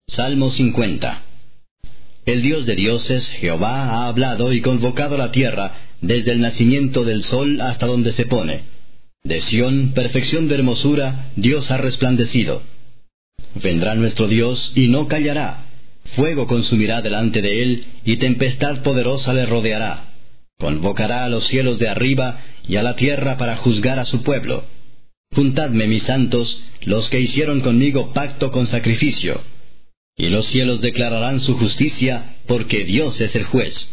Salmo 50. El Dios de dioses, Jehová, ha hablado y convocado la tierra, desde el nacimiento del sol hasta donde se pone. De Sión, perfección de hermosura, Dios ha resplandecido. Vendrá nuestro Dios, y no callará. Fuego consumirá delante de él, y tempestad poderosa le rodeará. Convocará a los cielos de arriba, y a la tierra para juzgar a su pueblo. Juntadme, mis santos, los que hicieron conmigo pacto con sacrificio. Y los cielos declararán su justicia, porque Dios es el juez.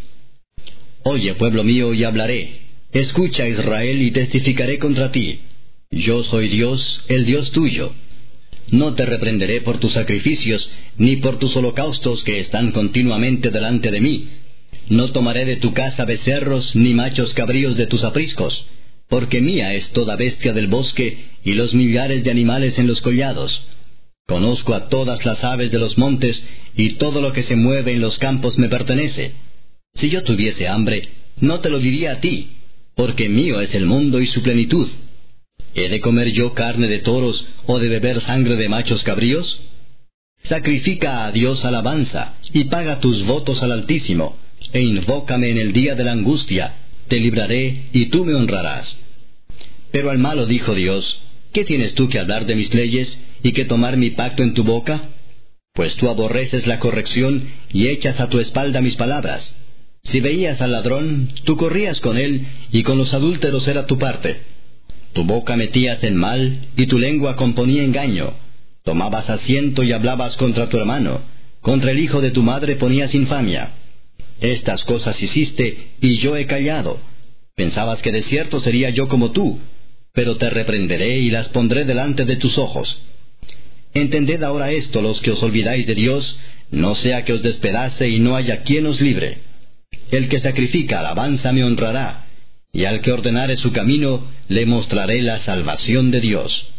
Oye, pueblo mío, y hablaré. Escucha, Israel, y testificaré contra ti. Yo soy Dios, el Dios tuyo. No te reprenderé por tus sacrificios, ni por tus holocaustos que están continuamente delante de mí. No tomaré de tu casa becerros, ni machos cabríos de tus apriscos, porque mía es toda bestia del bosque, y los millares de animales en los collados. Conozco a todas las aves de los montes, y todo lo que se mueve en los campos me pertenece. Si yo tuviese hambre, no te lo diría a ti, porque mío es el mundo y su plenitud. ¿He de comer yo carne de toros, o de beber sangre de machos cabríos? Sacrifica a Dios alabanza, y paga tus votos al Altísimo, e invócame en el día de la angustia, te libraré, y tú me honrarás. Pero al malo dijo Dios: ¿Qué tienes tú que hablar de mis leyes, y que tomar mi pacto en tu boca? Pues tú aborreces la corrección, y echas a tu espalda mis palabras. Si veías al ladrón, tú corrías con él, y con los adúlteros era tu parte. Tu boca metías en mal, y tu lengua componía engaño. Tomabas asiento y hablabas contra tu hermano. Contra el hijo de tu madre ponías infamia. Estas cosas hiciste, y yo he callado. Pensabas que de cierto sería yo como tú, pero te reprenderé y las pondré delante de tus ojos. Entended ahora esto, los que os olvidáis de Dios, no sea que os despedace y no haya quien os libre. El que sacrifica alabanza me honrará, y al que ordenare su camino, le mostraré la salvación de Dios.